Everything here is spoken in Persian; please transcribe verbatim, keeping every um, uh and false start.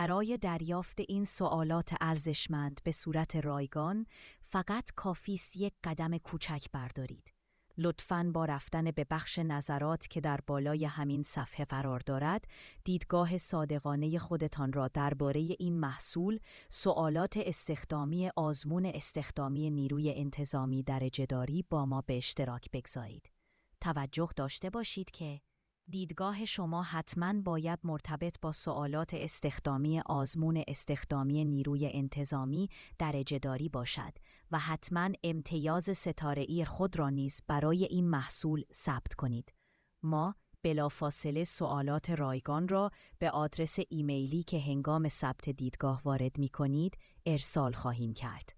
برای دریافت این سوالات ارزشمند به صورت رایگان فقط کافی است یک قدم کوچک بردارید. لطفاً با رفتن به بخش نظرات که در بالای همین صفحه قرار دارد، دیدگاه صادقانه خودتان را درباره این محصول، سوالات استخدامی آزمون استخدامی نیروی انتظامی درجه‌داری با ما به اشتراک بگذارید. توجه داشته باشید که دیدگاه شما حتماً باید مرتبط با سوالات استخدامی آزمون استخدامی نیروی انتظامی درجه‌داری باشد و حتماً امتیاز ستاره‌ای خود را نیز برای این محصول ثبت کنید. ما بلافاصله سوالات رایگان را به آدرس ایمیلی که هنگام ثبت دیدگاه وارد می کنید ارسال خواهیم کرد.